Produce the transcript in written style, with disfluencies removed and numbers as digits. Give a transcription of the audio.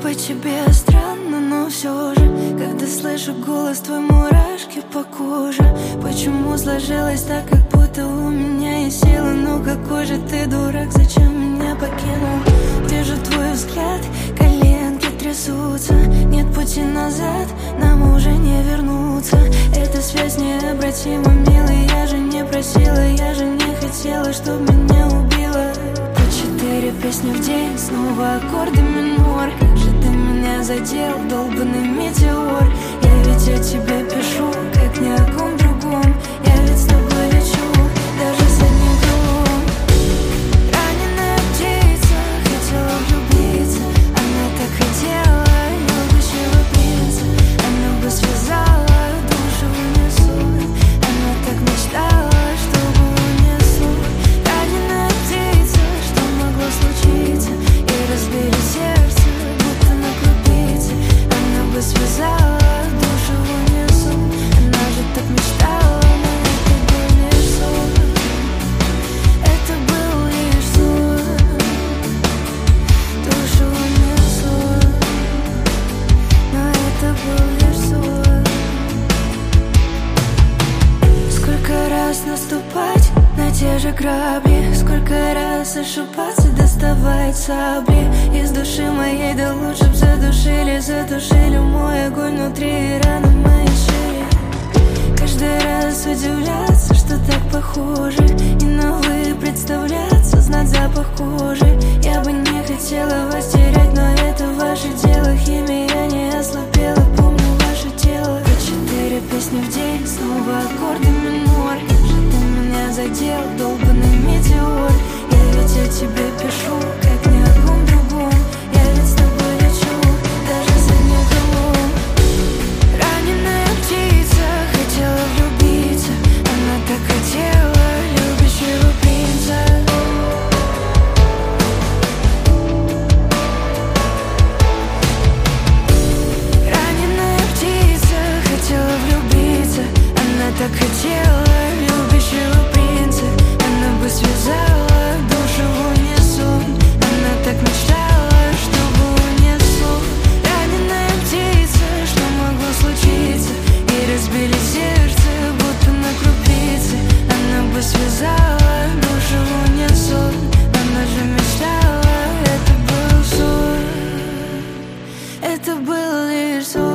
быть тебе странно, но все же, когда слышу голос твой, мурашки по коже. Почему сложилось так, как будто у меня есть силы? Ну какой же ты дурак, зачем меня покинул? Вижу твой взгляд, коленки трясутся. Нет пути назад, нам уже не вернуться. Эта связь необратима, милый. Я же не просила, я же не хотела, чтоб меня убила. По 4 песни в день, снова аккорды минор. Как же ты меня задел, долбанный метеор. Я ведь о тебе пишу, как ни о ком другом. Я ведь с тобой лечу, даже с одним крылом. Раненая птица хотела влюбиться. Она так хотела любящего принца. Она бы связала душу в унисон. Она так мечтала, чтобы унесу. Раненая птица, что могло случиться? И разбили сердце, будто на крупице. Она бы связала душу в унисон. Она же так мечтала, но это был лишь сон. Это был лишь сон. Душу унесло, но это был лишь сон. Сколько раз наступать на те же грабли, сколько раз ошибаться, доставать сабли из души моей, да лучше б задушили мой огонь внутри и раны моей шеи. Каждый раз удивляться, что так похоже, и новые представляться, знать запах кожи. Я бы не хотела вас терять, но это ваше дело. Химия не ослабела, помню ваше тело. По 4 песни в день, снова аккорды минор. Как же ты меня задел, долбанный метеор. Я ведь о тебе пишу, как ни о ком другом. Я ведь с тобой лечу, даже с одним крылом. Раненая птица хотела влюбиться. Она так хотела любящего принца. Раненая птица хотела влюбиться. Она так хотела любящего принца. Она бы связала душу в унисон. Она так мечтала, чтобы унесло. Раненая птица, что могло случиться? И разбили сердце, будто на крупице. Она бы связала душу в унисон. Она же мечтала, это был сон. Это был лишь сон.